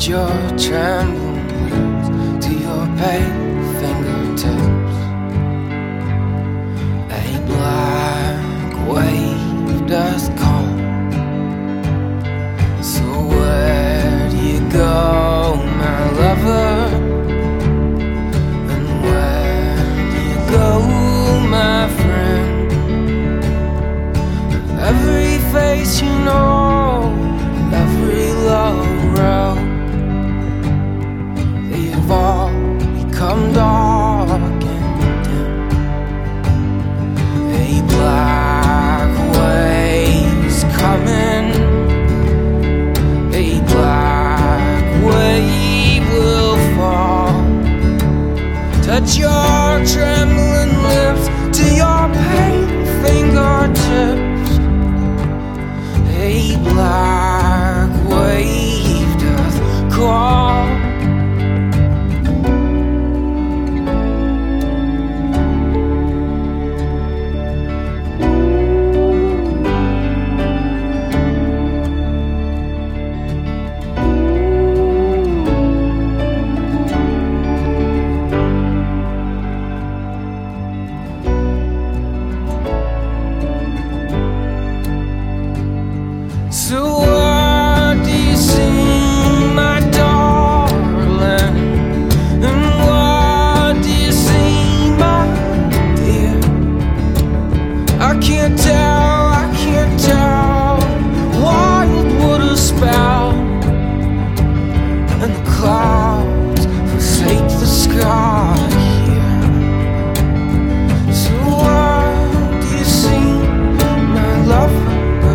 Touch your trembling lips to your pale fingertips. A black wave does call. So where do you go, my lover? And where do you go, my friend? Every face you know, every low road, they've all become dark and dim. A black wave's coming. A black wave will fall. Touch your trembling lips to your pale fingertips. A black wave doth call. So what do you see, my darling? And what do you see, my dear? I can't tell. Wild water spout, and the clouds forsake the sky here. So what do you see, my love?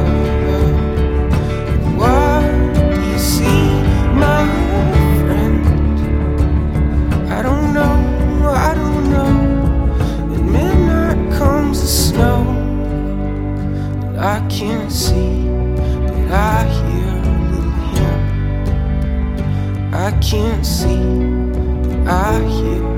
I can't see, but I hear a little hymn. I can't see, but I hear